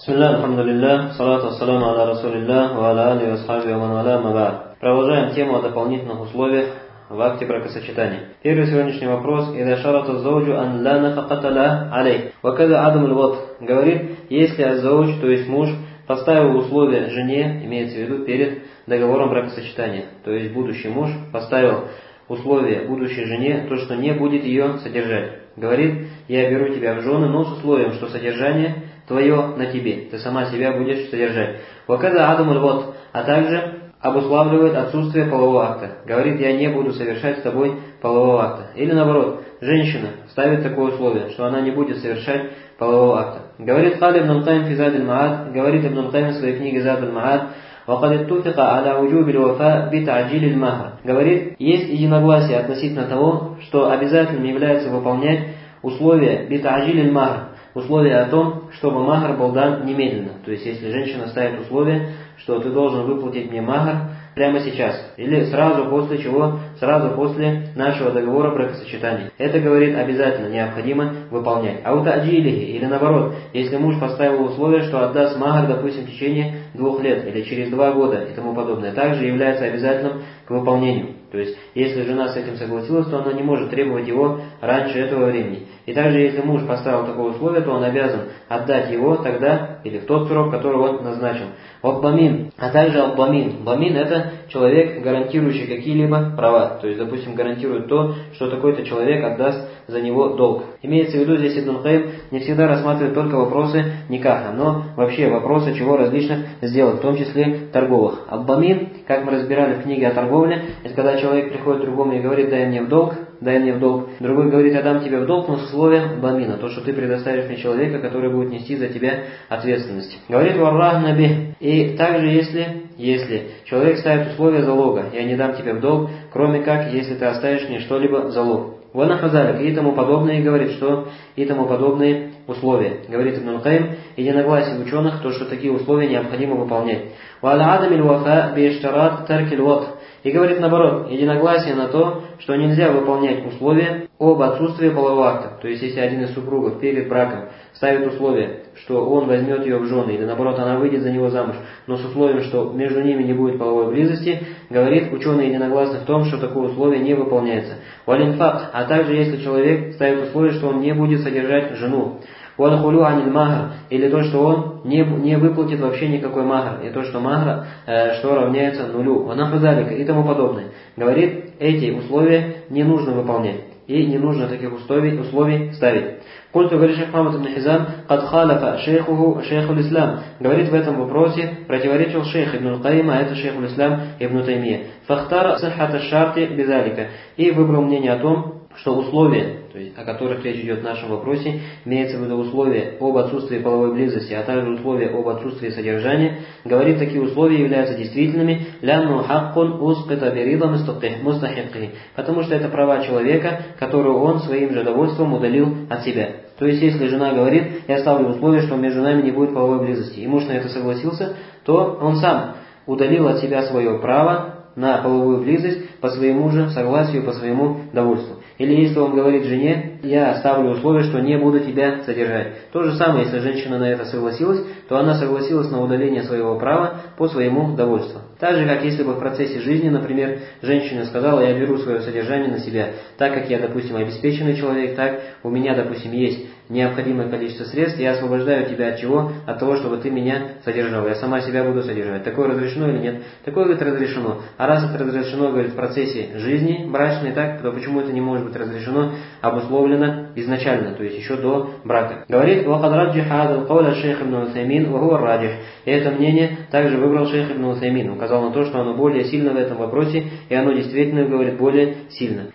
Бисмилля, алхамдулилля, салату ассаламу аля расулилля, ва аля али васхаби ва ман валя, ма ба'д. Продолжаем тему о дополнительных условиях в акте бракосочетания. Первый сегодняшний вопрос. «Ида шарата зауджу ан ла нафаката ла алей». Вакада адам львот. Говорит, если аззауч, то есть муж, поставил условия жене, имеется в виду перед договором бракосочетания, то есть будущий муж поставил условие будущей жене, то, что не будет ее содержать. Говорит, я беру тебя в жены, но с условием, что содержание твое на тебе, ты сама себя будешь содержать. Вакада адам львот, а также обуславливает отсутствие полового акта. Говорит, я не буду совершать с тобой полового акта. Или наоборот, женщина ставит такое условие, что она не будет совершать полового акта. Говорит Кали ибн аль-Каим фи Зад аль-Ма'ад, говорит ибн аль-Каим в своей книге Зад аль-Ма'ад, وَقَدْ اتُّفِقَ عَلَى وُجُوبِ الْوَفَاءِ بِتَعْجِيلِ الْمَهْرِ. Говорит, есть единогласие относительно того, что обязательным является выполнять условия بِتَعْجِيلِ الْمَهْرِ, условие о том, чтобы махр был дан немедленно. То есть, если женщина ставит условие, что ты должен выплатить мне махр прямо сейчас, или сразу после чего, сразу после нашего договора бракосочетания. Это, говорит, обязательно, необходимо выполнять. А у та'джилихи, или наоборот, если муж поставил условие, что отдаст махр, допустим, в течение 2 лет, или через 2 года и тому подобное, также является обязательным к выполнению. То есть, если жена с этим согласилась, то она не может требовать его раньше этого времени. И также, если муж поставил такое условие, то он обязан отдать его тогда, или в тот срок, который он назначил. Бамин, а также бамин. Бамин — это человек, гарантирующий какие-либо права. То есть, допустим, гарантирует то, что такой-то человек отдаст за него долг. Имеется в виду здесь Ибн аль-Каим не всегда рассматривает только вопросы никаха, но вообще вопросы чего различных сделок, в том числе торговых. Аббамин, как мы разбирали в книге о торговле, это когда человек приходит к другому и говорит, дай мне в долг. Другой говорит, я дам тебе в долг, но с условием бамина, то, что ты предоставишь мне человека, который будет нести за тебя ответственность. Говорит варрах наби. И также, если человек ставит условия залога, я не дам тебе в долг, кроме как, если ты оставишь мне что-либо в залог. Ванахазалик и тому подобное, говорит, что и тому подобные условия. Говорит Ибн аль-Каим, единогласие ученых, то, что такие условия необходимо выполнять. И говорит наоборот, единогласие на то, что нельзя выполнять условия об отсутствии полового акта. То есть, если один из супругов перед браком ставит условие, что он возьмет ее в жены, или наоборот, она выйдет за него замуж, но с условием, что между ними не будет половой близости, говорит, ученые единогласны в том, что такое условие не выполняется. Валинфак, а также если человек ставит условие, что он не будет содержать жену. Валхулю аниль махр, или то, что он не выплатит вообще никакой махр, и то, что махр, что равняется нулю, ванахазалика и тому подобное. Говорит, эти условия не нужно выполнять, и не нужно таких условий ставить. Культу говорит шейх Мухаммад ибн Хизам, кад халафа шейхуху шейхул ислам. Говорит, в этом вопросе противоречил шейх ибн аль-Каим, а это шейхул ислам ибн Таймия. Фахтара саххата шарти безалика. И выбрал мнение о том, что условия, то есть о которых речь идет в нашем вопросе, имеется в виду условия об отсутствии половой близости, а также условия об отсутствии содержания, говорит, такие условия являются действительными, потому что это права человека, которую он своим же довольством удалил от себя. То есть, если жена говорит, я ставлю условие, что между нами не будет половой близости, и муж на это согласился, то он сам удалил от себя свое право на половую близость по своему же согласию, по своему довольству. Или если он говорит жене, я ставлю условие, что не буду тебя содержать. То же самое, если женщина на это согласилась, то она согласилась на удаление своего права по своему довольству. Так же, как если бы в процессе жизни, например, женщина сказала, я беру свое содержание на себя, так как я, допустим, обеспеченный человек, так у меня, допустим, есть необходимое количество средств, я освобождаю тебя от чего? От того, чтобы ты меня содержал. Я сама себя буду содержать. Такое разрешено или нет? Такое, говорит, разрешено. А раз это разрешено, говорит, в процессе жизни брачной, так, то почему это не может быть разрешено, обусловлено изначально, то есть еще до брака? Говорит, шейх ибн Усаймин, и это мнение также выбрал шейх ибн Усаймин, указал на то, что оно более сильно в этом вопросе, и оно действительно, говорит, более сильно.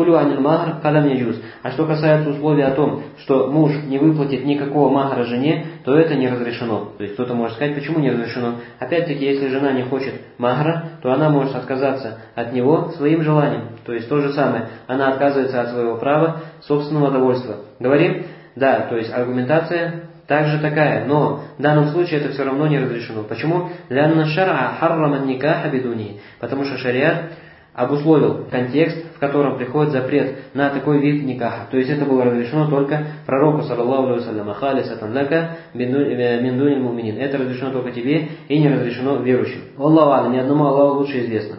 А что касается условия о том, что муж не выплатит никакого махра жене, то это не разрешено. То есть кто-то может сказать, почему не разрешено? Опять-таки, если жена не хочет махра, то она может отказаться от него своим желанием. То есть то же самое, она отказывается от своего права собственного довольства. Говорим, да, то есть аргументация также такая, но в данном случае это все равно не разрешено. Почему? Потому что шариат обусловил контекст, в котором приходит запрет на такой вид никаха. То есть это было разрешено только пророку, саллаллаху алейхи ва саллям, халисатан лака мин дунил муминин. Это разрешено только тебе и не разрешено верующим. Аллаху алям, ни одному Аллаху лучше известно.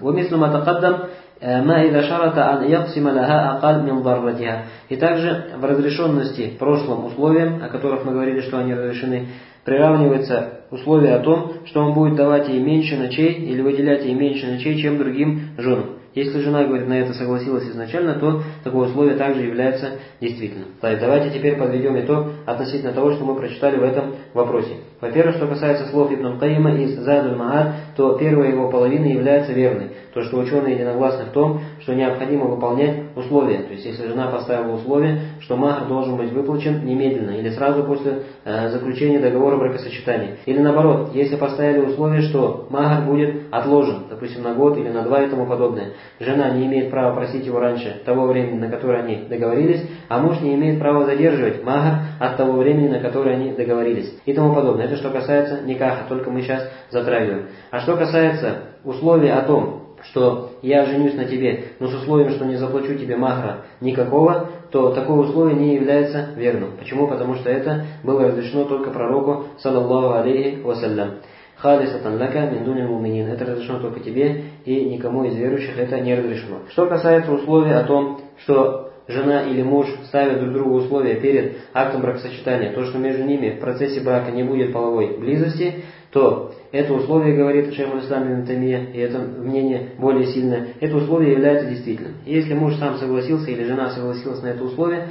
И также в разрешенности прошлым условиям, о которых мы говорили, что они разрешены, приравнивается условие о том, что он будет давать ей меньше ночей или выделять ей меньше ночей, чем другим женам. Если жена, говорит, на это согласилась изначально, то такое условие также является действительным. Давайте теперь подведем итог относительно того, что мы прочитали в этом вопросе. Во-первых, что касается слов Ибн Кайима из Задуль Маад, то первая его половина является верной. То, что ученые единогласны в том, что необходимо выполнять условия. То есть, если жена поставила условие, что махр должен быть выплачен немедленно или сразу после заключения договора бракосочетания. Или наоборот, если поставили условие, что махр будет отложен, допустим, на год или на 2 и тому подобное. Жена не имеет права просить его раньше того времени, на которое они договорились, а муж не имеет права задерживать махр от того времени, на которое они договорились. И тому подобное. Это что касается никаха, только мы сейчас затрагиваем. А что касается условия о том, что я женюсь на тебе, но с условием, что не заплачу тебе махра никакого, то такое условие не является верным. Почему? Потому что это было разрешено только пророку, саллаллаху алейхи вассалям. Халисатан лака мин дунил муминин. Это разрешено только тебе, и никому из верующих это не разрешено. Что касается условия о том, что жена или муж ставят друг другу условия перед актом бракосочетания, то, что между ними в процессе брака не будет половой близости, то это условие, говорит шейх аль-Ислам ибн Таймия, и это мнение более сильное, это условие является действительным. И если муж сам согласился или жена согласилась на это условие,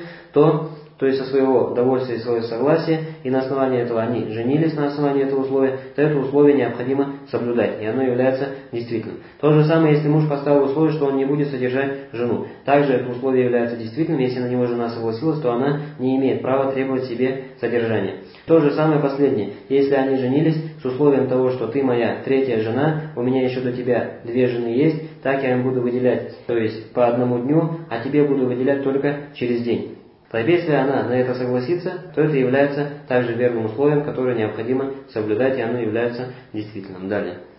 то есть со своего довольствия и своего согласия, и на основании этого они женились на основании этого условия, то это условие необходимо соблюдать, и оно является действительным. То же самое, если муж поставил условие, что он не будет содержать жену. Также это условие является действительным, если на него жена согласилась, то она не имеет права требовать себе содержания. То же самое последнее, если они женились с условием того, что ты моя третья жена, у меня еще до тебя 2 жены есть, так я им буду выделять, то есть по 1 дню, а тебе буду выделять только через день. Если она на это согласится, то это является также верным условием, которое необходимо соблюдать, и оно является действительным. Далее.